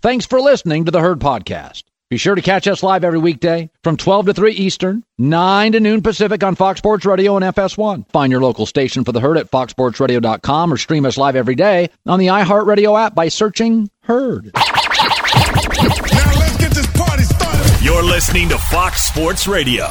Thanks for listening to the Herd Podcast. Be sure to catch us live every weekday from 12 to 3 Eastern, 9 to noon Pacific on Fox Sports Radio and FS1. Find your local station for the Herd at foxsportsradio.com or stream us live every day on the iHeartRadio app by searching Herd. Now let's get this party started. You're listening to Fox Sports Radio.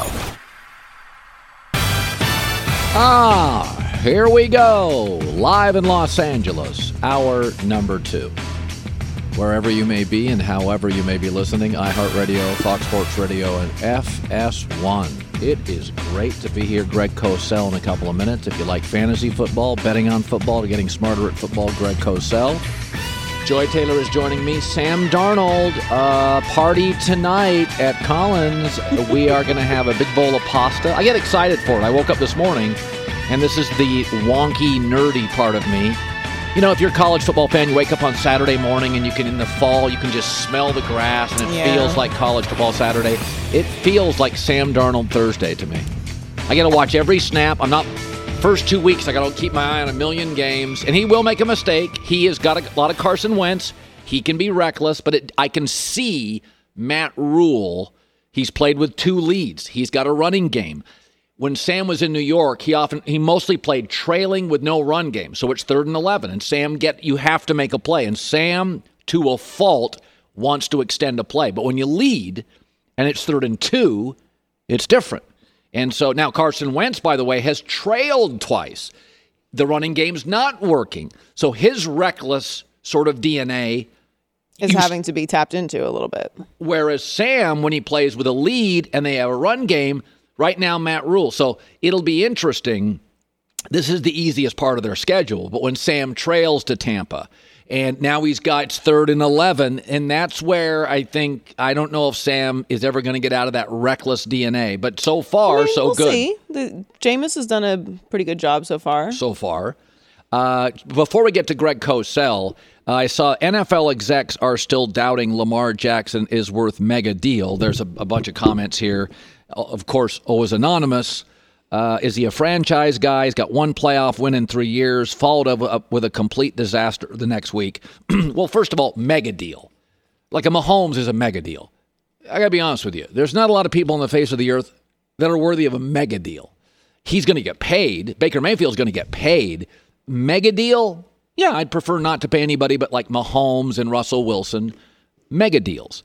Here we go. Live in Los Angeles, hour number 2. Wherever you may be and however you may be listening, iHeartRadio, Fox Sports Radio, and FS1. It is great to be here. Greg Cosell in a couple of minutes. If you like fantasy football, betting on football, getting smarter at football, Greg Cosell. Joy Taylor is joining me. Sam Darnold, party tonight at Collins. We are going to have a big bowl of pasta. I get excited for it. I woke up this morning, and this is the wonky, nerdy part of me. You know, if you're a college football fan, you wake up on Saturday morning and in the fall, you can just smell the grass and it feels like college football Saturday. It feels like Sam Darnold Thursday to me. I got to watch every snap. First 2 weeks, I got to keep my eye on a million games. And he will make a mistake. He has got a lot of Carson Wentz. He can be reckless, but I can see Matt Rule. He's played with 2 leads. He's got a running game. When Sam was in New York, he mostly played trailing with no run game. So it's 3rd and 11. And Sam, you have to make a play. And Sam, to a fault, wants to extend a play. But when you lead and it's 3rd and 2, it's different. And so now Carson Wentz, by the way, has trailed twice. The running game's not working. So his reckless sort of DNA is having to be tapped into a little bit. Whereas Sam, when he plays with a lead and they have a run game, right now, Matt Rule. So it'll be interesting. This is the easiest part of their schedule. But when Sam trails to Tampa, and now it's 3rd and 11, and that's where I don't know if Sam is ever going to get out of that reckless DNA. But so far, so good. We'll see. Jameis has done a pretty good job so far. Before we get to Greg Cosell, I saw NFL execs are still doubting Lamar Jackson is worth mega deal. There's a bunch of comments here. Of course, is anonymous. Is he a franchise guy? He's got 1 playoff win in 3 years, followed up with a complete disaster the next week. Well, first of all, mega deal. Like a Mahomes is a mega deal. I got to be honest with you. There's not a lot of people on the face of the earth that are worthy of a mega deal. He's going to get paid. Baker Mayfield's going to get paid. Mega deal? Yeah, I'd prefer not to pay anybody but like Mahomes and Russell Wilson. Mega deals.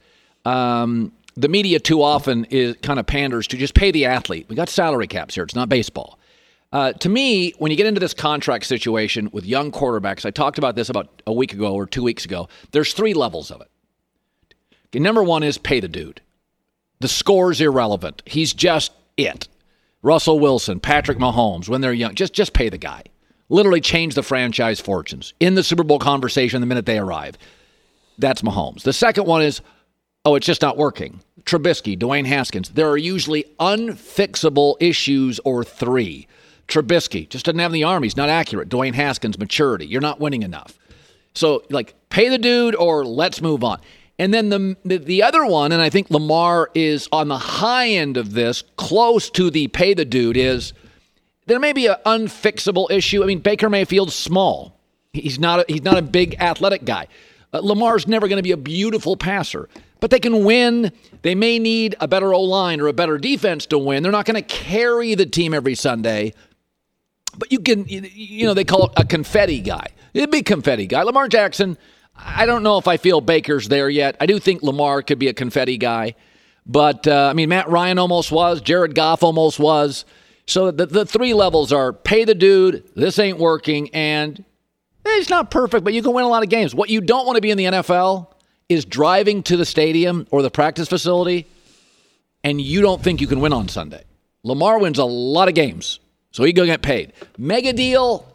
The media too often is kind of panders to just pay the athlete. We got salary caps here. It's not baseball. To me, when you get into this contract situation with young quarterbacks, I talked about this about a week ago or 2 weeks ago. There's 3 levels of it. Okay, number 1 is pay the dude. The score's irrelevant. He's just it. Russell Wilson, Patrick Mahomes, when they're young, just pay the guy. Literally change the franchise fortunes. In the Super Bowl conversation the minute they arrive. That's Mahomes. The second one is, it's just not working. Trubisky, Dwayne Haskins. There are usually unfixable issues or 3. Trubisky just doesn't have the arm. He's not accurate. Dwayne Haskins, maturity. You're not winning enough. So, pay the dude or let's move on. And then the other one, and I think Lamar is on the high end of this, close to the pay the dude, is there may be an unfixable issue. I mean, Baker Mayfield's small. He's not a big athletic guy. Lamar's never going to be a beautiful passer. But they can win. They may need a better O-line or a better defense to win. They're not going to carry the team every Sunday. But you can, they call it a confetti guy. A big confetti guy. Lamar Jackson, I don't know if I feel Baker's there yet. I do think Lamar could be a confetti guy. But, Matt Ryan almost was. Jared Goff almost was. So the 3 levels are pay the dude, this ain't working, and it's not perfect, but you can win a lot of games. What you don't want to be in the NFL is driving to the stadium or the practice facility, and you don't think you can win on Sunday. Lamar wins a lot of games, so he going to get paid. Mega deal,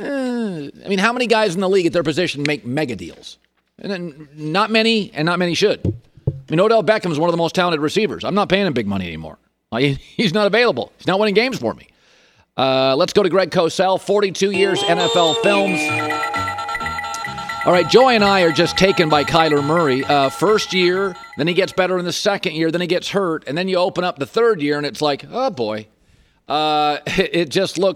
how many guys in the league at their position make mega deals? And then not many, and not many should. Odell Beckham is one of the most talented receivers. I'm not paying him big money anymore. He's not available. He's not winning games for me. Let's go to Greg Cosell, 42 years NFL films. All right, Joy and I are just taken by Kyler Murray. First year, then he gets better in the second year, then he gets hurt, and then you open up the third year, and it's like, oh, boy. It just looks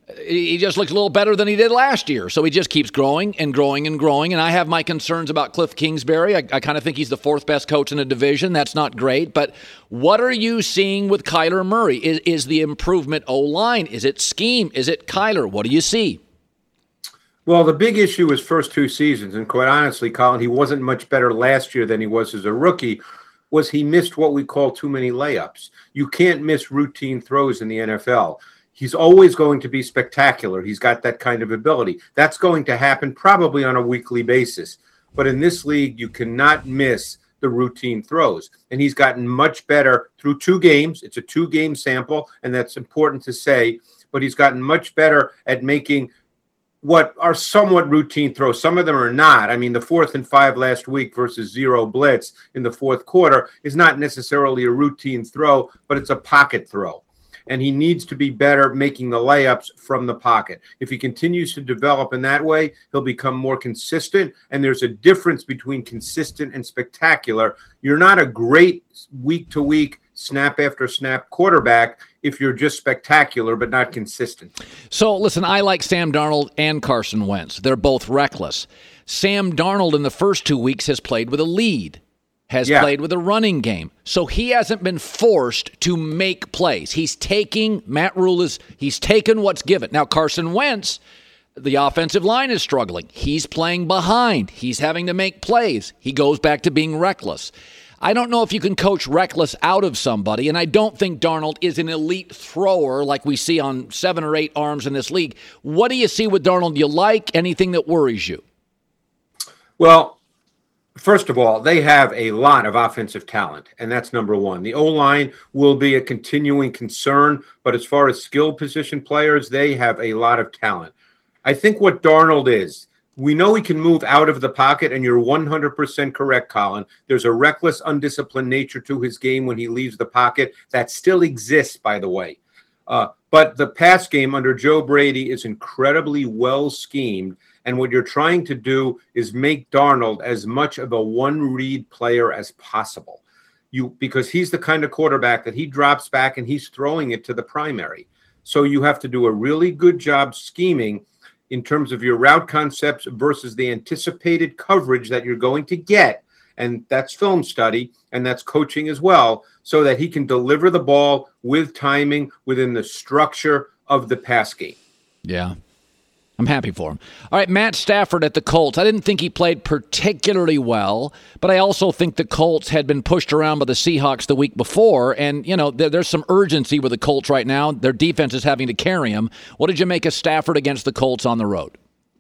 he just looks a little better than he did last year. So he just keeps growing and growing and growing. And I have my concerns about Cliff Kingsbury. I kind of think he's the fourth best coach in the division. That's not great. But what are you seeing with Kyler Murray? Is the improvement O-line? Is it scheme? Is it Kyler? What do you see? Well, the big issue was first two seasons. And quite honestly, Colin, he wasn't much better last year than he was as a rookie. Was he missed what we call too many layups. You can't miss routine throws in the NFL. He's always going to be spectacular. He's got that kind of ability. That's going to happen probably on a weekly basis. But in this league, you cannot miss the routine throws. And he's gotten much better through 2 games. It's a 2-game sample, and that's important to say. But he's gotten much better at making what are somewhat routine throws. Some of them are not. I mean, the 4th and 5 last week versus 0 blitz in the fourth quarter is not necessarily a routine throw, but it's a pocket throw. And he needs to be better making the layups from the pocket. If he continues to develop in that way, he'll become more consistent. And there's a difference between consistent and spectacular. You're not a great week-to-week, snap-after-snap quarterback if you're just spectacular but not consistent. So, listen, I like Sam Darnold and Carson Wentz. They're both reckless. Sam Darnold in the first 2 weeks has played with a lead. Has played with a running game. So he hasn't been forced to make plays. He's taking, Matt Rule he's taken what's given. Now, Carson Wentz, the offensive line is struggling. He's playing behind. He's having to make plays. He goes back to being reckless. I don't know if you can coach reckless out of somebody, and I don't think Darnold is an elite thrower like we see on 7 or 8 arms in this league. What do you see with Darnold? Do you like anything that worries you? Well, first of all, they have a lot of offensive talent, and that's number one. The O-line will be a continuing concern, but as far as skill position players, they have a lot of talent. I think what Darnold is, we know he can move out of the pocket, and you're 100% correct, Colin. There's a reckless, undisciplined nature to his game when he leaves the pocket. That still exists, by the way. But the pass game under Joe Brady is incredibly well schemed. And what you're trying to do is make Darnold as much of a one-read player as possible. Because he's the kind of quarterback that he drops back and he's throwing it to the primary. So you have to do a really good job scheming in terms of your route concepts versus the anticipated coverage that you're going to get. And that's film study, and that's coaching as well, so that he can deliver the ball with timing within the structure of the pass game. Yeah. I'm happy for him. All right, Matt Stafford at the Colts. I didn't think he played particularly well, but I also think the Colts had been pushed around by the Seahawks the week before, and, you know, there's some urgency with the Colts right now. Their defense is having to carry him. What did you make of Stafford against the Colts on the road?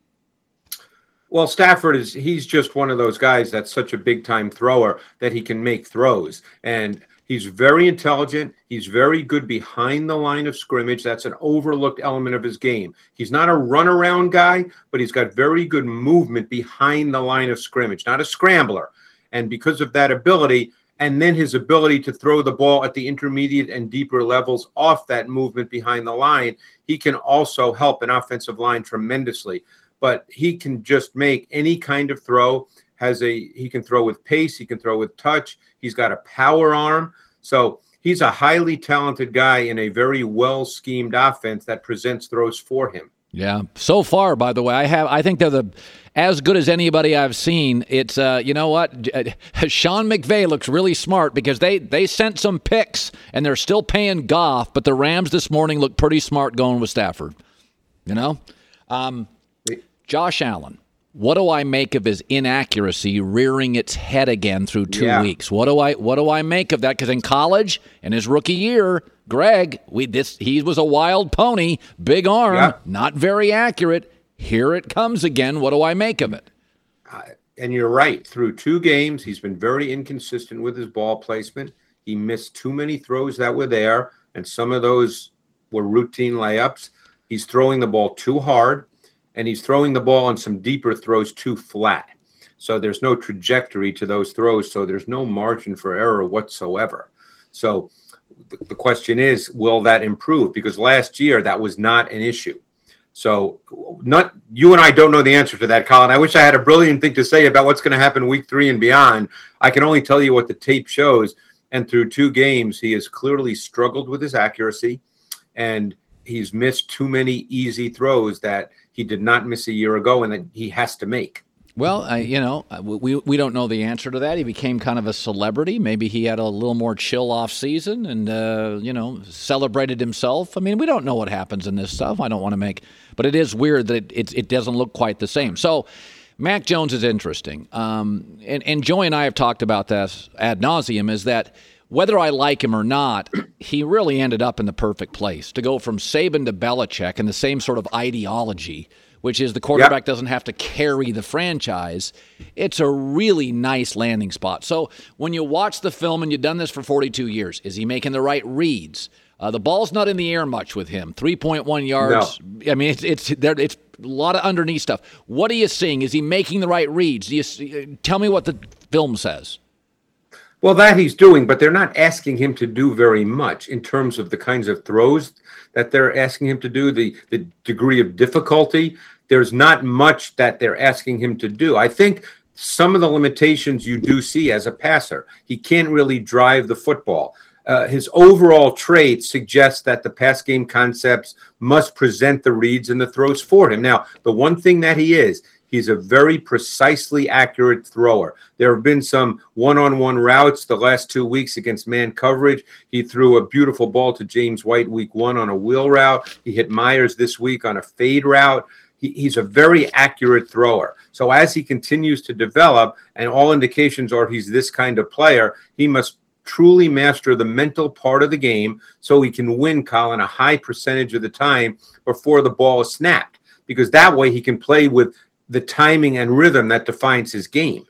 Well, Stafford he's just one of those guys that's such a big-time thrower that he can make throws, and he's very intelligent. He's very good behind the line of scrimmage. That's an overlooked element of his game. He's not a runaround guy, but he's got very good movement behind the line of scrimmage, not a scrambler. And because of that ability, and then his ability to throw the ball at the intermediate and deeper levels off that movement behind the line, he can also help an offensive line tremendously. But he can just make any kind of throw. He can throw with pace. He can throw with touch. He's got a power arm. So he's a highly talented guy in a very well-schemed offense that presents throws for him. Yeah. So far, by the way, I think they're as good as anybody I've seen. It's, you know what? Sean McVay looks really smart because they sent some picks, and they're still paying Goff, but the Rams this morning look pretty smart going with Stafford. You know? Josh Allen. What do I make of his inaccuracy rearing its head again through 2 weeks? What do I make of that? Because in college, in his rookie year, Greg, he was a wild pony, big arm, not very accurate. Here it comes again. What do I make of it? And you're right. Through 2 games, he's been very inconsistent with his ball placement. He missed too many throws that were there, and some of those were routine layups. He's throwing the ball too hard. And he's throwing the ball on some deeper throws too flat. So there's no trajectory to those throws, so there's no margin for error whatsoever. So the question is, will that improve? Because last year, that was not an issue. So you and I don't know the answer to that, Colin. I wish I had a brilliant thing to say about what's going to happen week 3 and beyond. I can only tell you what the tape shows. And through 2 games, he has clearly struggled with his accuracy. And he's missed too many easy throws that he did not miss a year ago and that he has to make. Well, we don't know the answer to that. He became kind of a celebrity. Maybe he had a little more chill off season and, celebrated himself. I mean, we don't know what happens in this stuff. I don't want to but it is weird that it doesn't look quite the same. So Mac Jones is interesting. And Joey and I have talked about this ad nauseum, is that whether I like him or not, he really ended up in the perfect place to go from Saban to Belichick in the same sort of ideology, which is the quarterback doesn't have to carry the franchise. It's a really nice landing spot. So when you watch the film, and you've done this for 42 years, is he making the right reads? The ball's not in the air much with him. 3.1 yards. No. I mean, it's a lot of underneath stuff. What are you seeing? Is he making the right reads? Tell me what the film says. Well, that he's doing, but they're not asking him to do very much in terms of the kinds of throws that they're asking him to do, the degree of difficulty. There's not much that they're asking him to do. I think some of the limitations you do see as a passer, he can't really drive the football. His overall traits suggest that the pass game concepts must present the reads and the throws for him. Now, the one thing that he's a very precisely accurate thrower. There have been some one-on-one routes the last 2 weeks against man coverage. He threw a beautiful ball to James White week 1 on a wheel route. He hit Myers this week on a fade route. He's a very accurate thrower. So as he continues to develop, and all indications are he's this kind of player, he must truly master the mental part of the game so he can win, Colin, a high percentage of the time before the ball is snapped, because that way he can play with the timing and rhythm that defines his game.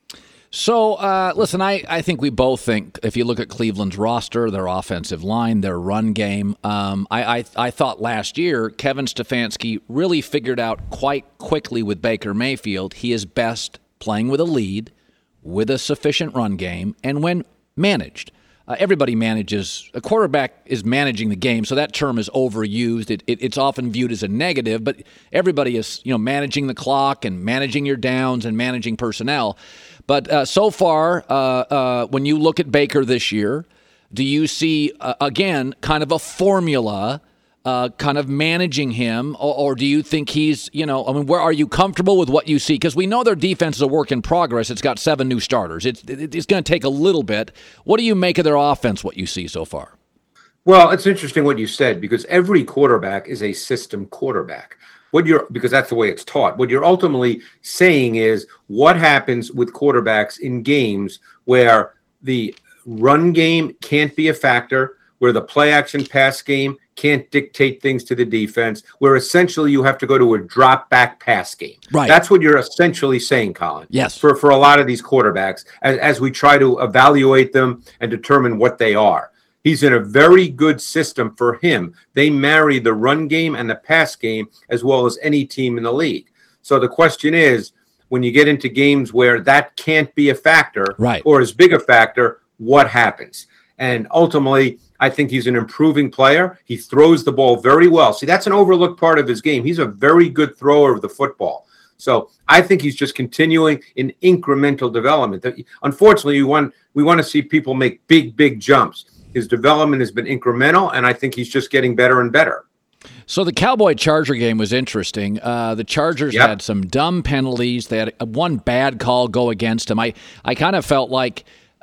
So, listen, I think we both think, if you look at Cleveland's roster, their offensive line, their run game, I thought last year Kevin Stefanski really figured out quite quickly with Baker Mayfield he is best playing with a lead, with a sufficient run game, and when managed. Everybody manages. A quarterback is managing the game, so that term is overused. It's often viewed as a negative, but everybody is, managing the clock and managing your downs and managing personnel. But so far, when you look at Baker this year, do you see, again, kind of a formula kind of managing him, or do you think he's, where are you comfortable with what you see? Because we know their defense is a work in progress. It's got 7 new starters. It's going to take a little bit. What do you make of their offense, what you see so far? Well, it's interesting what you said, because every quarterback is a system quarterback. Because that's the way it's taught. What you're ultimately saying is what happens with quarterbacks in games where the run game can't be a factor, where the play action pass game can't dictate things to the defense, where essentially you have to go to a drop back pass game. Right. That's what you're essentially saying, Colin. Yes. For a lot of these quarterbacks, as we try to evaluate them and determine what they are. He's in a very good system for him. They marry the run game and the pass game as well as any team in the league. So the question is, when you get into games where that can't be a factor, right, or as big a factor, what happens? And ultimately, I think he's an improving player. He throws the ball very well. See, that's an overlooked part of his game. He's a very good thrower of the football. So I think he's just continuing in incremental development. Unfortunately, we want to see people make big jumps. His development has been incremental, and I think he's just getting better and better. So the Cowboy-Charger game was interesting. The Chargers had some dumb penalties. They had one bad call go against them. I kind of felt like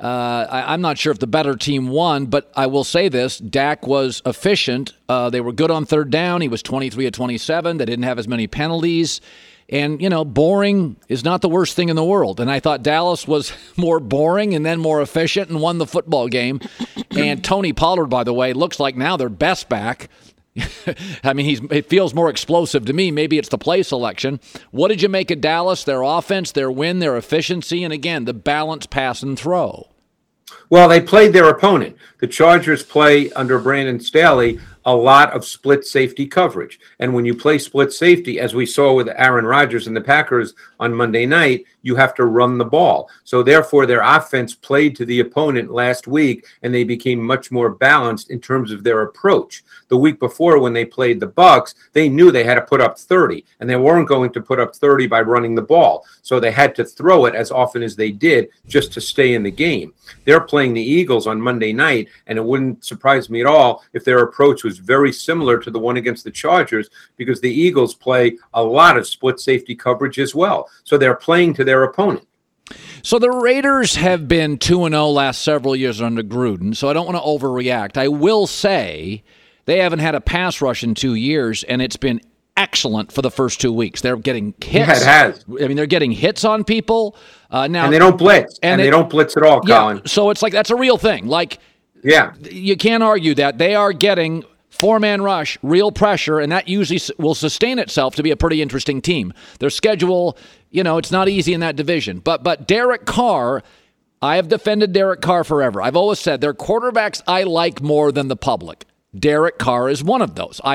I'm not sure if the better team won, but I will say this. Dak was efficient. They were good on third down. He was 23 of 27. They didn't have as many penalties. And, boring is not the worst thing in the world. And I thought Dallas was more boring and then more efficient and won the football game. And Tony Pollard, by the way, looks like now their best back. I mean, it feels more explosive to me. Maybe it's the play selection. What did you make of Dallas, their offense, their win, their efficiency, and, again, the balanced pass and throw? Well, they played their opponent. The Chargers play under Brandon Staley a lot of split safety coverage. And when you play split safety, as we saw with Aaron Rodgers and the Packers on Monday night, you have to run the ball. So therefore, their offense played to the opponent last week, and they became much more balanced in terms of their approach. The week before, when they played the Bucs, they knew they had to put up 30, and they weren't going to put up 30 by running the ball. So they had to throw it as often as they did just to stay in the game. They're playing the Eagles on Monday night, and it wouldn't surprise me at all if their approach was very similar to the one against the Chargers, because the Eagles play a lot of split safety coverage as well. So they're playing to their opponent. So the Raiders have been 2-0 last several years under Gruden, so I don't want to overreact. I will say they haven't had a pass rush in 2 years, and it's been excellent for the first 2 weeks. They're getting hits. Yeah, it has. I mean, they're getting hits on people. Now, and they don't blitz. And they don't blitz at all, Colin. So it's like that's a real thing. Like, yeah, you can't argue that. They are getting four-man rush, real pressure, and that usually will sustain itself to be a pretty interesting team. Their schedule, it's not easy in that division. But Derek Carr, I have defended Derek Carr forever. I've always said they're quarterbacks I like more than the public. Derek Carr is one of those.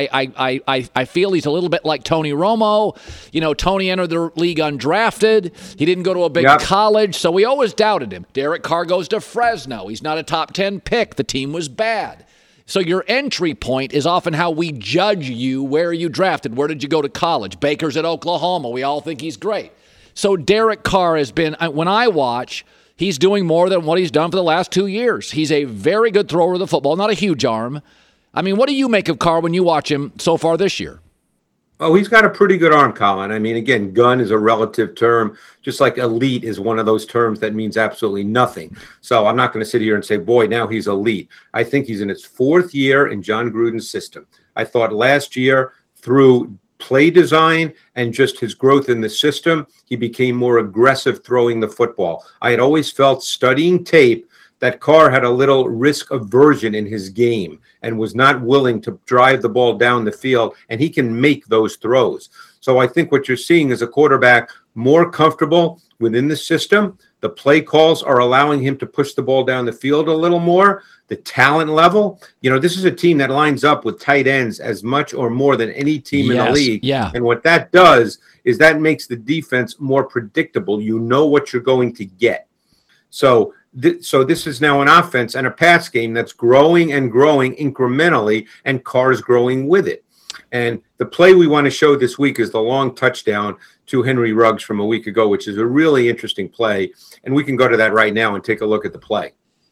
I feel he's a little bit like Tony Romo. Tony entered the league undrafted. He didn't go to a big college, so we always doubted him. Derek Carr goes to Fresno. He's not a top 10 pick. The team was bad. So your entry point is often how we judge you. Where are you drafted? Where did you go to college? Baker's at Oklahoma. We all think he's great. So Derek Carr has been, when I watch, he's doing more than what he's done for the last 2 years. He's a very good thrower of the football, not a huge arm. I mean, what do you make of Carr when you watch him so far this year? Oh, he's got a pretty good arm, Colin. I mean, again, gun is a relative term, just like elite is one of those terms that means absolutely nothing. So I'm not going to sit here and say, boy, now he's elite. I think he's in his fourth year in John Gruden's system. I thought last year, through play design and just his growth in the system, he became more aggressive throwing the football. I had always felt, studying tape, that Carr had a little risk aversion in his game and was not willing to drive the ball down the field, and he can make those throws. So I think what you're seeing is a quarterback more comfortable within the system. The play calls are allowing him to push the ball down the field a little more. The talent level, this is a team that lines up with tight ends as much or more than any team in the league. Yeah. And what that does is that makes the defense more predictable. You know what you're going to get. So this is now an offense and a pass game that's growing and growing incrementally, and Carr's growing with it. And the play we want to show this week is the long touchdown to Henry Ruggs from a week ago, which is a really interesting play. And we can go to that right now and take a look at the play.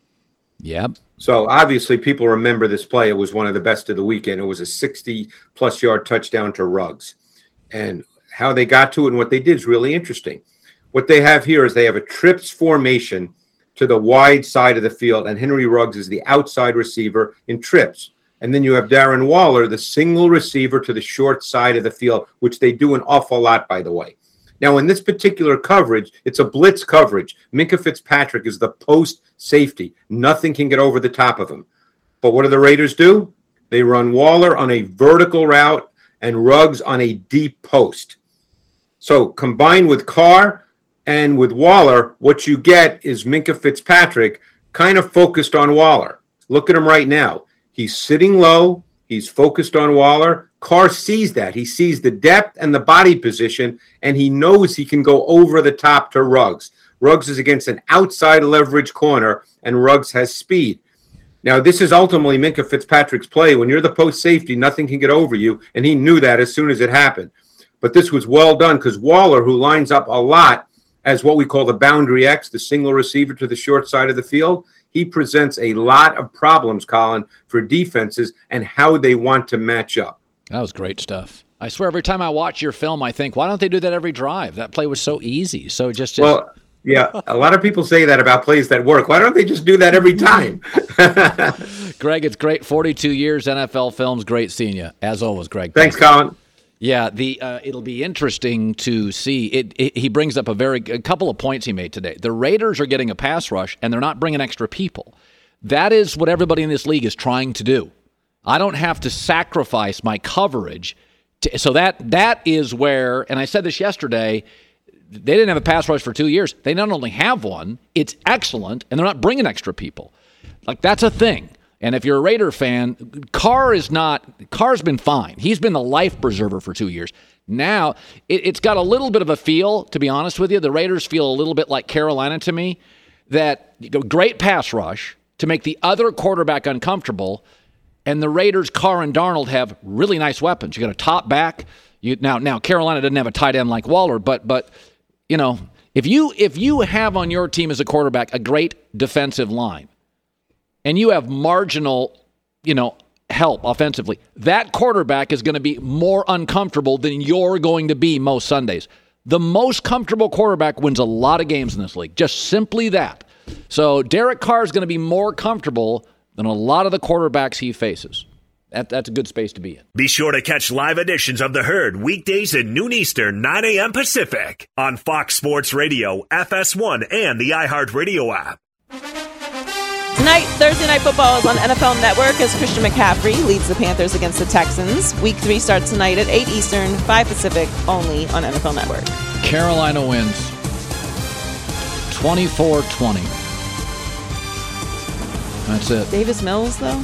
Yep. So obviously people remember this play. It was one of the best of the weekend. It was a 60-plus yard touchdown to Ruggs. And how they got to it and what they did is really interesting. What they have here is they have a trips formation to the wide side of the field, and Henry Ruggs is the outside receiver in trips. And then you have Darren Waller, the single receiver to the short side of the field, which they do an awful lot, by the way. Now, in this particular coverage, it's a blitz coverage. Minkah Fitzpatrick is the post safety. Nothing can get over the top of him. But what do the Raiders do? They run Waller on a vertical route and Ruggs on a deep post. So combined with Carr and with Waller, what you get is Minkah Fitzpatrick kind of focused on Waller. Look at him right now. He's sitting low. He's focused on Waller. Carr sees that. He sees the depth and the body position, and he knows he can go over the top to Ruggs. Ruggs is against an outside leverage corner, and Ruggs has speed. Now, this is ultimately Minkah Fitzpatrick's play. When you're the post safety, nothing can get over you, and he knew that as soon as it happened. But this was well done because Waller, who lines up a lot as what we call the boundary X, the single receiver to the short side of the field, he presents a lot of problems, Colin, for defenses and how they want to match up. That was great stuff. I swear, every time I watch your film, I think, why don't they do that every drive? That play was so easy. So just well, yeah, a lot of people say that about plays that work. Why don't they just do that every time? Greg, it's great. 42 years NFL films. Great seeing you. As always, Greg. Thanks, Colin. Yeah, it'll be interesting to see. He brings up a couple of points he made today. The Raiders are getting a pass rush, and they're not bringing extra people. That is what everybody in this league is trying to do. I don't have to sacrifice my coverage. So that is where, and I said this yesterday, they didn't have a pass rush for 2 years. They not only have one, it's excellent, and they're not bringing extra people. Like, that's a thing. And if you're a Raider fan, Carr's been fine. He's been the life preserver for 2 years. Now, it's got a little bit of a feel, to be honest with you. The Raiders feel a little bit like Carolina to me, that great pass rush to make the other quarterback uncomfortable, and the Raiders, Carr and Darnold, have really nice weapons. You got a top back. Now Carolina doesn't have a tight end like Waller, but you know, if you have on your team as a quarterback a great defensive line, and you have marginal, help offensively, that quarterback is going to be more uncomfortable than you're going to be most Sundays. The most comfortable quarterback wins a lot of games in this league. Just simply that. So Derek Carr is going to be more comfortable than a lot of the quarterbacks he faces. That's a good space to be in. Be sure to catch live editions of The Herd weekdays at noon Eastern, 9 a.m. Pacific on Fox Sports Radio, FS1, and the iHeartRadio app. Tonight, Thursday Night Football is on NFL Network as Christian McCaffrey leads the Panthers against the Texans. Week 3 starts tonight at 8 Eastern, 5 Pacific, only on NFL Network. Carolina wins 24-20. That's it. Davis Mills, though?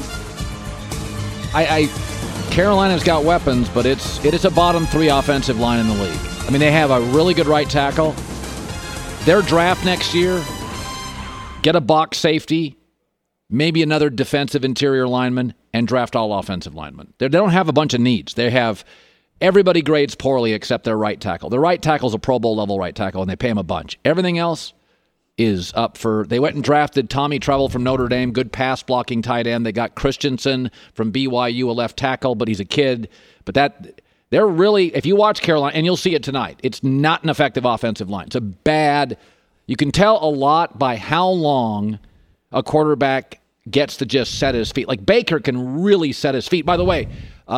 Carolina's got weapons, but it is a bottom 3 offensive line in the league. I mean, they have a really good right tackle. Their draft next year, get a box safety, maybe another defensive interior lineman, and draft all offensive linemen. They don't have a bunch of needs. They have everybody grades poorly except their right tackle. Their right tackle is a Pro Bowl level right tackle, and they pay him a bunch. Everything else is up for. They went and drafted Tommy Tremble from Notre Dame, good pass blocking tight end. They got Christensen from BYU, a left tackle, but he's a kid. But they're really, if you watch Carolina, and you'll see it tonight, it's not an effective offensive line. It's a bad. You can tell a lot by how long a quarterback gets to just set his feet. Like Baker can really set his feet. By the way,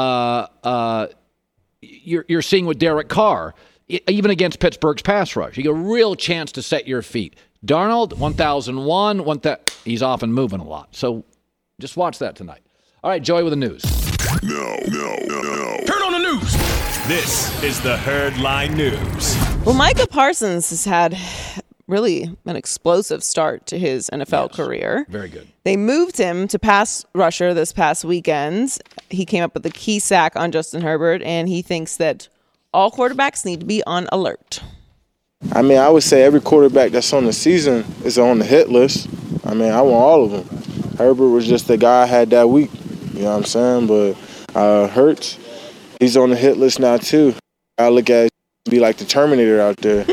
you're seeing with Derek Carr, even against Pittsburgh's pass rush, you get a real chance to set your feet. Darnold, 1001, he's off and moving a lot. So just watch that tonight. All right, Joey with the news. No. Turn on the news. This is the Herd Line News. Well, Micah Parsons has had really an explosive start to his NFL career. Very good. They moved him to pass rusher this past weekend. He came up with a key sack on Justin Herbert, and he thinks that all quarterbacks need to be on alert. I mean, I would say every quarterback that's on the season is on the hit list. I mean, I want all of them. Herbert was just the guy I had that week. You know what I'm saying? But Hurts, he's on the hit list now, too. I look at it, be like the Terminator out there.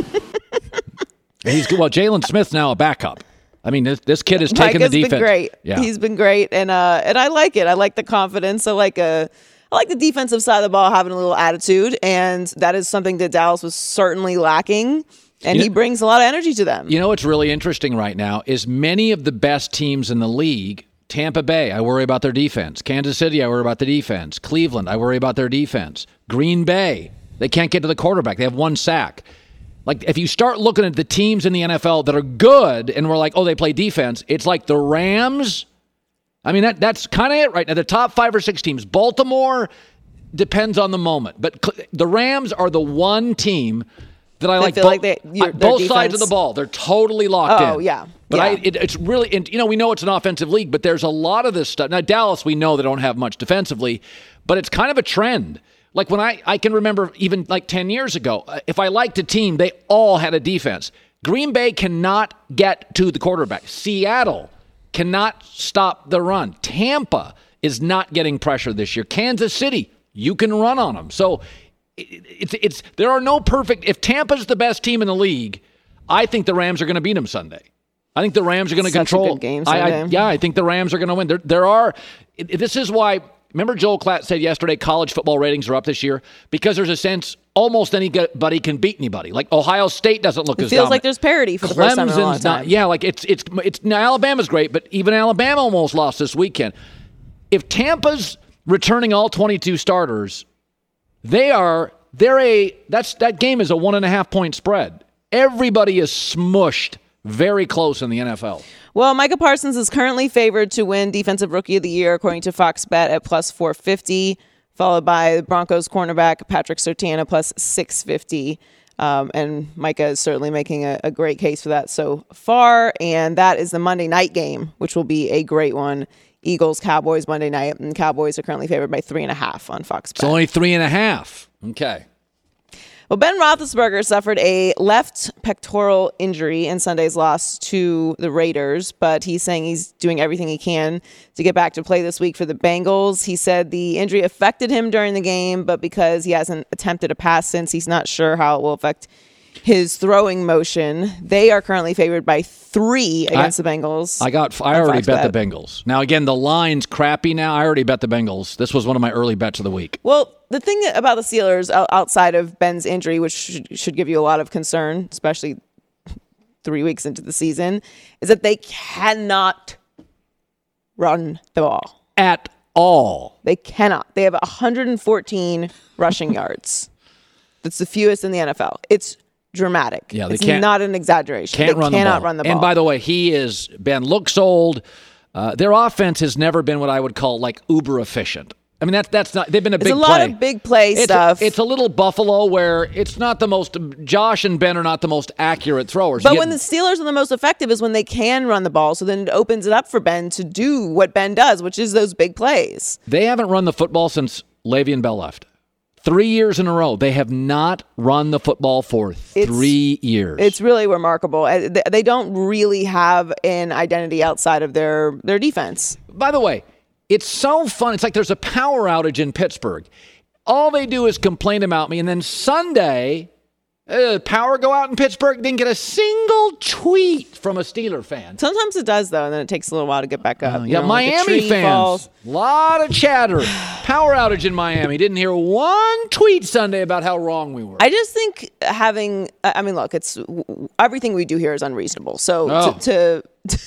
Jalen Smith's now a backup. I mean, this kid is taking the defense. Been great. Yeah. He's been great, and I like it. I like the confidence. I like the defensive side of the ball having a little attitude, and that is something that Dallas was certainly lacking. And he brings a lot of energy to them. You know what's really interesting right now is many of the best teams in the league. Tampa Bay, I worry about their defense. Kansas City, I worry about the defense. Cleveland, I worry about their defense. Green Bay, they can't get to the quarterback. They have one sack. Like, if you start looking at the teams in the NFL that are good and we're like, oh, they play defense, it's like the Rams. I mean, that's kind of it right now. The top 5 or 6 teams. Baltimore depends on the moment. But the Rams are the one team that I like. Both defense, sides of the ball. They're totally locked in. Oh, yeah. But it's really, we know it's an offensive league, but there's a lot of this stuff. Now, Dallas, we know they don't have much defensively, but it's kind of a trend. Like when I can remember even like 10 years ago, if I liked a team, they all had a defense. Green Bay cannot get to the quarterback. Seattle cannot stop the run. Tampa is not getting pressure this year. Kansas City, you can run on them. So there are no perfect. If Tampa's the best team in the league, I think the Rams are going to beat them Sunday. I think the Rams are going to control. A good game Sunday. I think the Rams are going to win. There are. This is why. Remember Joel Klatt said yesterday college football ratings are up this year because there's a sense almost anybody can beat anybody. Like Ohio State doesn't look as dominant. It feels like there's parity for the first time in a long time. It's now Alabama's great, but even Alabama almost lost this weekend. If Tampa's returning all 22 starters, that game is a 1.5 point spread. Everybody is smushed very close in the NFL. Well, Micah Parsons is currently favored to win Defensive Rookie of the Year, according to Fox Bet, at plus 450, followed by the Broncos cornerback Patrick Surtain at plus 650. And Micah is certainly making a great case for that so far. And that is the Monday night game, which will be a great one. Eagles-Cowboys Monday night. And Cowboys are currently favored by 3.5 on Fox Bet. It's only 3.5. Okay. Well, Ben Roethlisberger suffered a left pectoral injury in Sunday's loss to the Raiders, but he's saying he's doing everything he can to get back to play this week for the Bengals. He said the injury affected him during the game, but because he hasn't attempted a pass since, he's not sure how it will affect his throwing motion. They are currently favored by 3 against the Bengals. I already bet the Bengals. Now, again, the line's crappy now. I already bet the Bengals. This was one of my early bets of the week. Well, the thing about the Steelers, outside of Ben's injury, which should give you a lot of concern, especially 3 weeks into the season, is that they cannot run the ball. At all. They cannot. They have 114 rushing yards. That's the fewest in the NFL. It's dramatic. Yeah, it's not an exaggeration. They cannot run the ball. And by the way, Ben looks old. Their offense has never been what I would call like uber efficient. I mean, that's not. They've been a big play. It's a lot of big play stuff. It's a little Buffalo where it's not the most. Josh and Ben are not the most accurate throwers. But when the Steelers are the most effective is when they can run the ball. So then it opens it up for Ben to do what Ben does, which is those big plays. They haven't run the football since Le'Veon Bell left. 3 years in a row. They have not run the football for 3 years. It's really remarkable. They don't really have an identity outside of their defense. By the way, it's so fun. It's like there's a power outage in Pittsburgh. All they do is complain about me. And then Sunday, power go out in Pittsburgh, didn't get a single tweet from a Steeler fan. Sometimes it does, though, and then it takes a little while to get back up. Miami fans, a lot of chatter. Power outage in Miami. Didn't hear one tweet Sunday about how wrong we were. I just think look, it's everything we do here is unreasonable. So to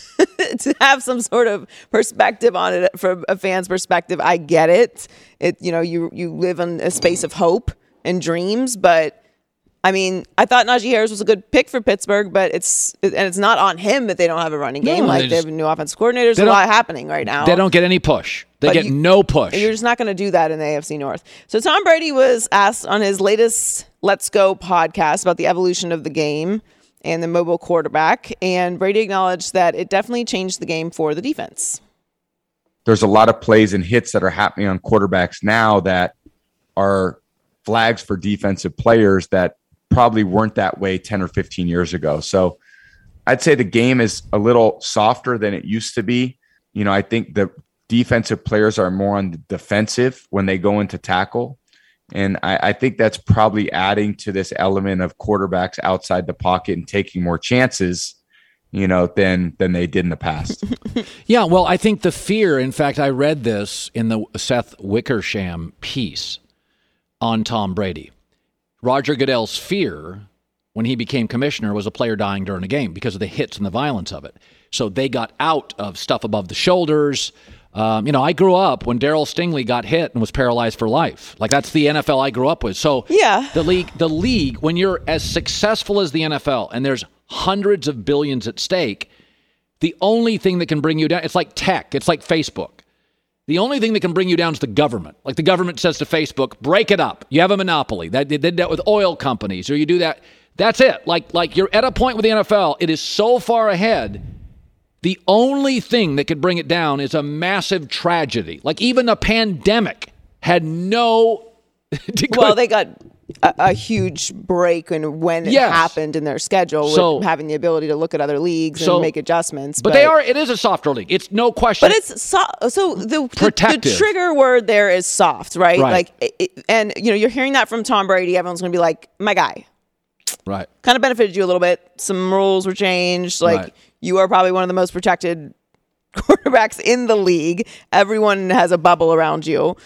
have some sort of perspective on it from a fan's perspective, I get it. You live in a space of hope and dreams, but I mean, I thought Najee Harris was a good pick for Pittsburgh, but it's not on him that they don't have a running game. They have new offensive coordinators. There's a lot happening right now. They don't get any push. They get no push. You're just not going to do that in the AFC North. So Tom Brady was asked on his latest Let's Go podcast about the evolution of the game and the mobile quarterback, and Brady acknowledged that it definitely changed the game for the defense. There's a lot of plays and hits that are happening on quarterbacks now that are flags for defensive players that probably weren't that way 10 or 15 years ago. So I'd say the game is a little softer than it used to be. I think the defensive players are more on the defensive when they go into tackle. And I think that's probably adding to this element of quarterbacks outside the pocket and taking more chances, than they did in the past. Yeah, well, I think the fear, in fact, I read this in the Seth Wickersham piece on Tom Brady. Roger Goodell's fear when he became commissioner was a player dying during a game because of the hits and the violence of it. So they got out of stuff above the shoulders. I grew up when Darryl Stingley got hit and was paralyzed for life. Like, that's the NFL I grew up with. So yeah, the league, when you're as successful as the NFL and there's hundreds of billions at stake, the only thing that can bring you down, it's like tech, it's like Facebook. The only thing that can bring you down is the government. Like the government says to Facebook, break it up. You have a monopoly. They did that with oil companies, or you do that. That's it. Like you're at a point with the NFL, it is so far ahead. The only thing that could bring it down is a massive tragedy. Like even a pandemic had no... Well, they got a huge break in when it happened in their schedule, with having the ability to look at other leagues and make adjustments. But it is a softer league. It's no question. But it's so the trigger word there is soft, right? You're hearing that from Tom Brady. Everyone's going to be like, my guy. Right. Kind of benefited you a little bit. Some rules were changed. You are probably one of the most protected quarterbacks in the league. Everyone has a bubble around you.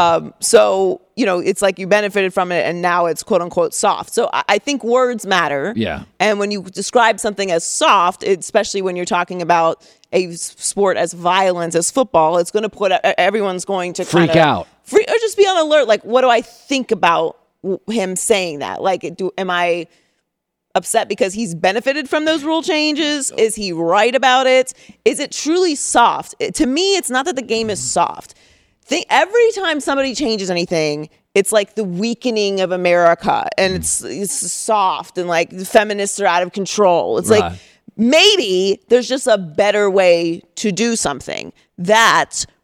It's like you benefited from it and now it's quote unquote soft. So I think words matter. Yeah. And when you describe something as soft, especially when you're talking about a sport as violent as football, it's going to put everyone's going to freak out. Or just be on alert. Like, what do I think about him saying that? Like, am I upset because he's benefited from those rule changes? Is he right about it? Is it truly soft? To me, it's not that the game is soft. Every time somebody changes anything, it's like the weakening of America, and it's soft, and like the feminists are out of control. It's like maybe there's just a better way to do something that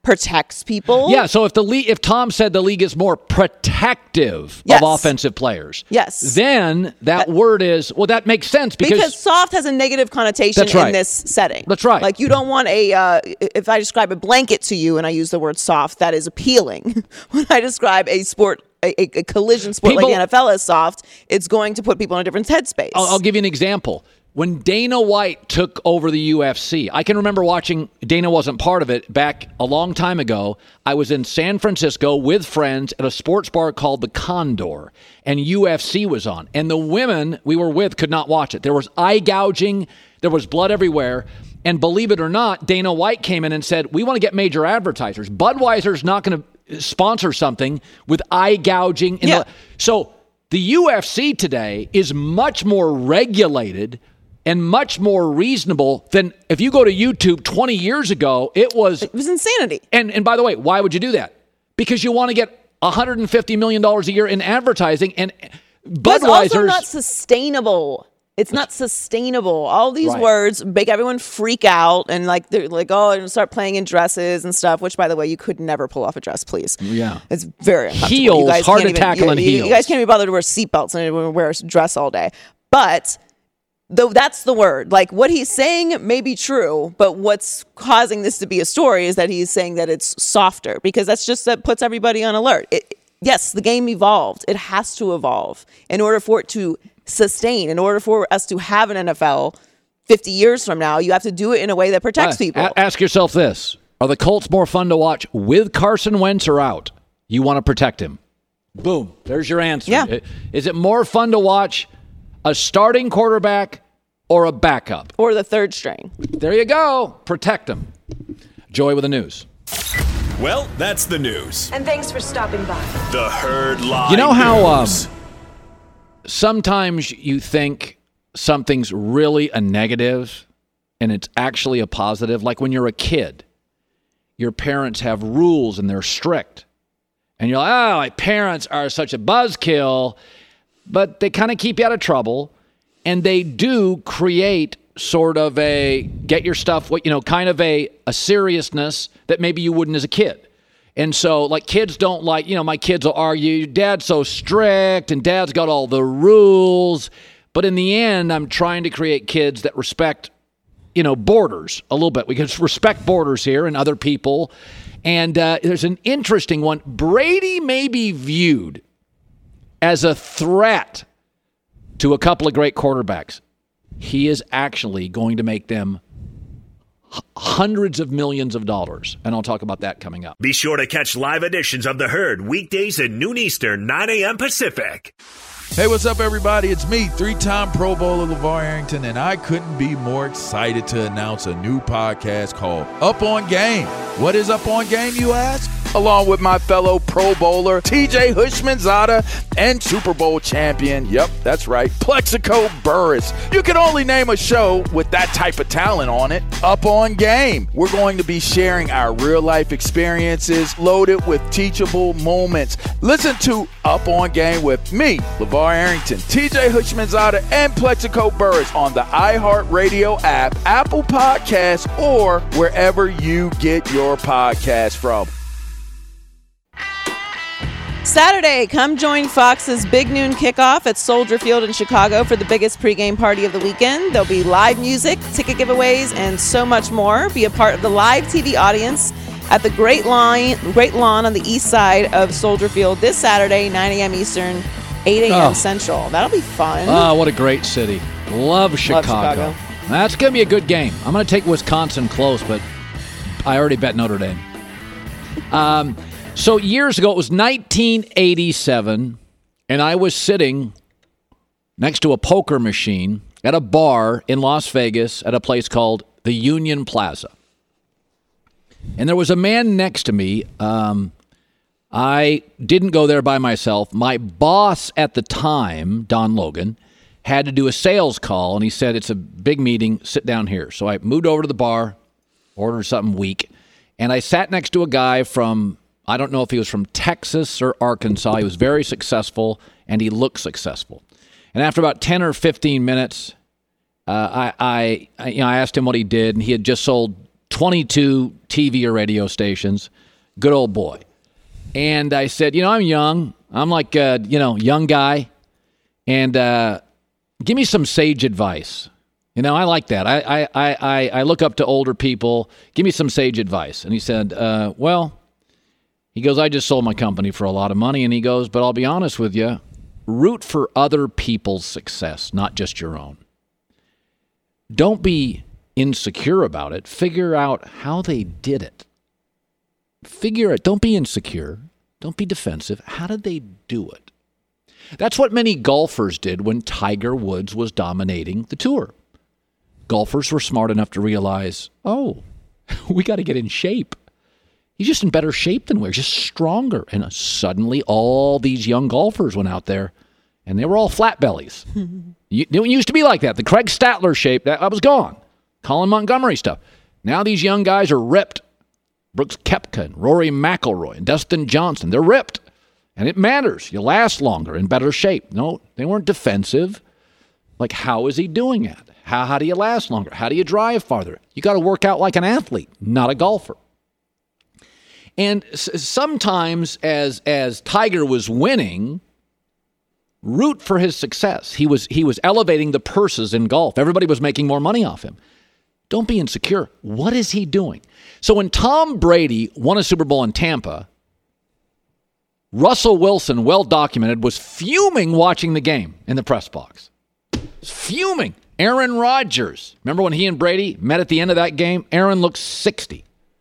protects people. Yeah, so if Tom said the league is more protective Yes. of offensive players, Yes. then that word is, well, that makes sense because soft has a negative connotation That's right. in this setting. That's right. Like you don't want if I describe a blanket to you and I use the word soft, that is appealing. When I describe a sport, a collision sport like the NFL as soft, it's going to put people in a different headspace. I'll give you an example. When Dana White took over the UFC, I can remember watching, Dana wasn't part of it, back a long time ago. I was in San Francisco with friends at a sports bar called the Condor, and UFC was on. And the women we were with could not watch it. There was eye gouging, there was blood everywhere. And believe it or not, Dana White came in and said, we want to get major advertisers. Budweiser's not going to sponsor something with eye gouging. So the UFC today is much more regulated and much more reasonable than if you go to YouTube 20 years ago, it was insanity. And by the way, why would you do that? Because you want to get $150 million a year in advertising, and But it's also Budweiser's not sustainable. It's not sustainable. All these Right. words make everyone freak out and they're like, oh, and start playing in dresses and stuff, which, by the way, you could never pull off a dress, please. Yeah. It's very uncomfortable. Heels, You guys hard can't to tackle in heels. You guys can't be bothered to wear seatbelts and wear a dress all day. But though that's the word. Like what he's saying may be true, but what's causing this to be a story is that he's saying that it's softer because that puts everybody on alert. Yes, the game evolved. It has to evolve in order for it to sustain. In order for us to have an NFL 50 years from now, you have to do it in a way that protects people. Ask yourself this. Are the Colts more fun to watch with Carson Wentz or out? You want to protect him. Boom. There's your answer. Yeah. Is it more fun to watch a starting quarterback or a backup? Or the third string. There you go. Protect him. Joy with the news. Well, that's the news. And thanks for stopping by. The Herd Live You know how News. sometimes you think something's really a negative and it's actually a positive? Like when you're a kid, your parents have rules and they're strict. And you're like, oh, my parents are such a buzzkill, but they kind of keep you out of trouble. And they do create sort of a get your stuff, kind of a seriousness that maybe you wouldn't as a kid. And so, like, kids don't like, my kids will argue, Dad's so strict and Dad's got all the rules. But in the end, I'm trying to create kids that respect, borders a little bit. We can respect borders here and other people. And there's an interesting one. Brady may be viewed as a threat to a couple of great quarterbacks. He is actually going to make them hundreds of millions of dollars. And I'll talk about that coming up. Be sure to catch live editions of The Herd weekdays at noon Eastern, 9 a.m. Pacific. Hey, what's up, everybody? It's me, three-time Pro Bowler LeVar Arrington, and I couldn't be more excited to announce a new podcast called Up On Game. What is Up On Game, you ask? Along with my fellow Pro Bowler, TJ Hushmanzada, and Super Bowl champion, yep, that's right, Plexico Burress. You can only name a show with that type of talent on it. Up On Game. We're going to be sharing our real-life experiences loaded with teachable moments. Listen to Up On Game with me, LeVar Arrington, TJ Hushmanzada, and Plexico Burress on the iHeartRadio app, Apple Podcasts, or wherever you get your podcasts from. Saturday, come join Fox's Big Noon Kickoff at Soldier Field in Chicago for the biggest pregame party of the weekend. There'll be live music, ticket giveaways, and so much more. Be a part of the live TV audience at the Great Lawn on the east side of Soldier Field this Saturday, 9 a.m. Eastern, 8 a.m. Central. That'll be fun. Oh, what a great city. Love Chicago. That's going to be a good game. I'm going to take Wisconsin close, but I already bet Notre Dame. So years ago, it was 1987, and I was sitting next to a poker machine at a bar in Las Vegas at a place called the Union Plaza. And there was a man next to me. I didn't go there by myself. My boss at the time, Don Logan, had to do a sales call, and he said, it's a big meeting, sit down here. So I moved over to the bar, ordered something weak, and I sat next to a guy from, I don't know if he was from Texas or Arkansas. He was very successful, and he looked successful. And after about 10 or 15 minutes, I asked him what he did, and he had just sold 22 TV or radio stations. Good old boy. And I said, I'm young. I'm like, young guy. And give me some sage advice. I like that. I look up to older people. Give me some sage advice. And he said, he goes, I just sold my company for a lot of money. And he goes, but I'll be honest with you, root for other people's success, not just your own. Don't be insecure about it. Figure out how they did it. Figure it. Don't be insecure. Don't be defensive. How did they do it? That's what many golfers did when Tiger Woods was dominating the tour. Golfers were smart enough to realize, we got to get in shape. He's just in better shape than we're just stronger. And suddenly all these young golfers went out there and they were all flat bellies. It used to be like that. The Craig Statler shape, that was gone. Colin Montgomery stuff. Now these young guys are ripped. Brooks Koepka and Rory McIlroy and Dustin Johnson, they're ripped. And it matters. You last longer, in better shape. No, they weren't defensive. Like, how is he doing it? How do you last longer? How do you drive farther? You got to work out like an athlete, not a golfer. And sometimes as Tiger was winning, root for his success. He was elevating the purses in golf. Everybody was making more money off him. Don't be insecure. What is he doing? So when Tom Brady won a Super Bowl in Tampa, Russell Wilson, well documented, was fuming watching the game in the press box. Fuming. Aaron Rodgers. Remember when he and Brady met at the end of that game? Aaron looked 60.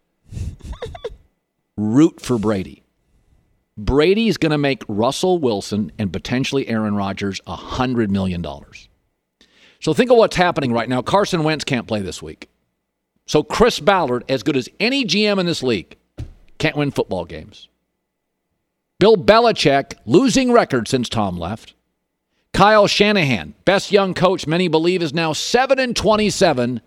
Root for Brady. Brady's going to make Russell Wilson and potentially Aaron Rodgers $100 million. So think of what's happening right now. Carson Wentz can't play this week. So Chris Ballard, as good as any GM in this league, can't win football games. Bill Belichick, losing record since Tom left. Kyle Shanahan, best young coach many believe is now 7-27.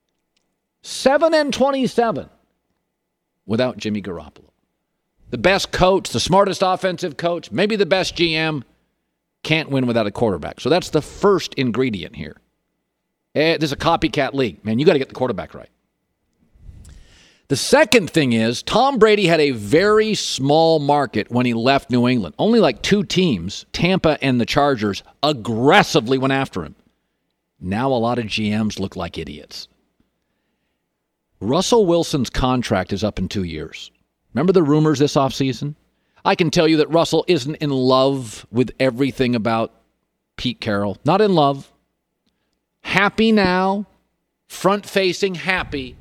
7-27 without Jimmy Garoppolo. The best coach, the smartest offensive coach, maybe the best GM, can't win without a quarterback. So that's the first ingredient here. There's a copycat league. Man, you got to get the quarterback right. The second thing is Tom Brady had a very small market when he left New England. Only like two teams, Tampa and the Chargers, aggressively went after him. Now a lot of GMs look like idiots. Russell Wilson's contract is up in 2 years. Remember the rumors this offseason? I can tell you that Russell isn't in love with everything about Pete Carroll. Not in love. Happy now. Front-facing, happy.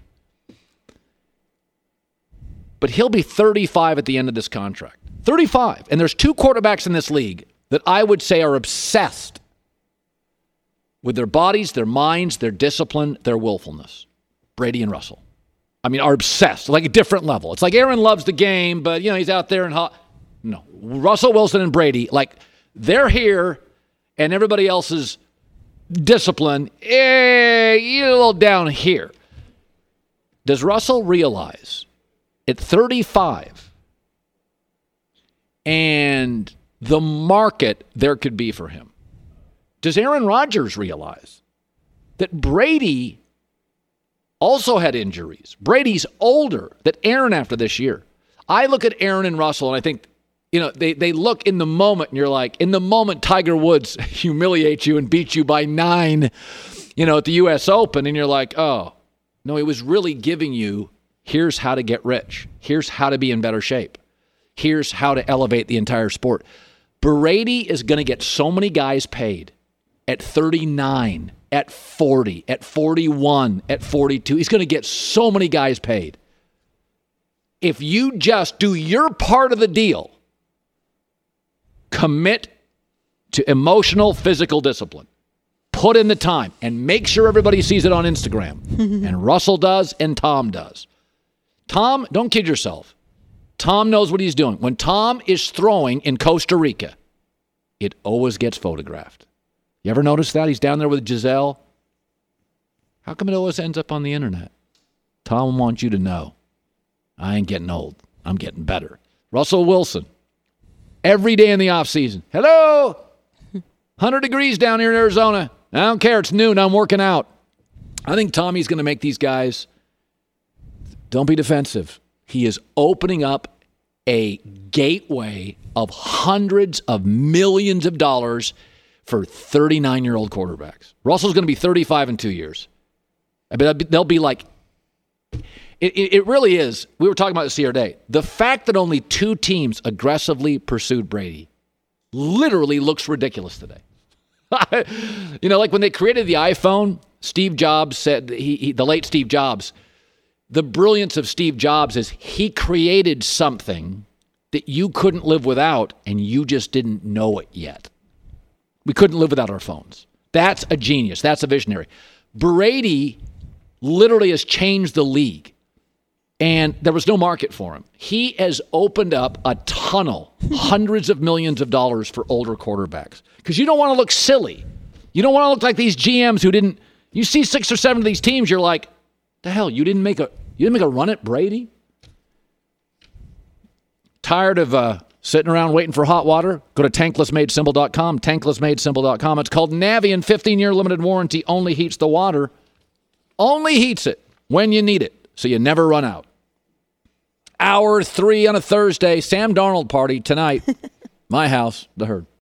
But he'll be 35 at the end of this contract. 35. And there's two quarterbacks in this league that I would say are obsessed with their bodies, their minds, their discipline, their willfulness. Brady and Russell. I mean, are obsessed, like a different level. It's like Aaron loves the game, but, he's out there and hot. No. Russell Wilson and Brady, like, they're here and everybody else's discipline, you're a little down here. Does Russell realize at 35 and the market there could be for him? Does Aaron Rodgers realize that Brady also had injuries? Brady's older than Aaron after this year. I look at Aaron and Russell and I think, they look in the moment and you're like, in the moment Tiger Woods humiliates you and beats you by 9, at the U.S. Open, and you're like, oh, no, he was really giving you, here's how to get rich. Here's how to be in better shape. Here's how to elevate the entire sport. Brady is going to get so many guys paid at 39, at 40, at 41, at 42. He's going to get so many guys paid. If you just do your part of the deal, commit to emotional, physical discipline, put in the time, and make sure everybody sees it on Instagram. And Russell does, and Tom does. Tom, don't kid yourself. Tom knows what he's doing. When Tom is throwing in Costa Rica, it always gets photographed. You ever notice that? He's down there with Giselle. How come it always ends up on the internet? Tom wants you to know, I ain't getting old. I'm getting better. Russell Wilson, every day in the offseason. Hello, 100 degrees down here in Arizona. I don't care. It's noon. I'm working out. I think Tommy's going to make these guys Don't be defensive. He is opening up a gateway of hundreds of millions of dollars for 39-year-old quarterbacks. Russell's going to be 35 in 2 years. I mean, they'll be like, it really is. We were talking about this the other day. The fact that only 2 teams aggressively pursued Brady literally looks ridiculous today. Like when they created the iPhone, Steve Jobs said, the late Steve Jobs, the brilliance of Steve Jobs is he created something that you couldn't live without, and you just didn't know it yet. We couldn't live without our phones. That's a genius. That's a visionary. Brady literally has changed the league, and there was no market for him. He has opened up a tunnel, hundreds of millions of dollars for older quarterbacks, because you don't want to look silly. You don't want to look like these GMs who didn't. You see 6 or 7 of these teams, you're like, the hell, you didn't make a run at Brady? Tired of sitting around waiting for hot water? Go to tanklessmadesimple.com, tanklessmadesimple.com. It's called Navien 15-year limited warranty, only heats the water. Only heats it when you need it, so you never run out. Hour 3 on a Thursday, Sam Darnold party tonight. My house, the Herd.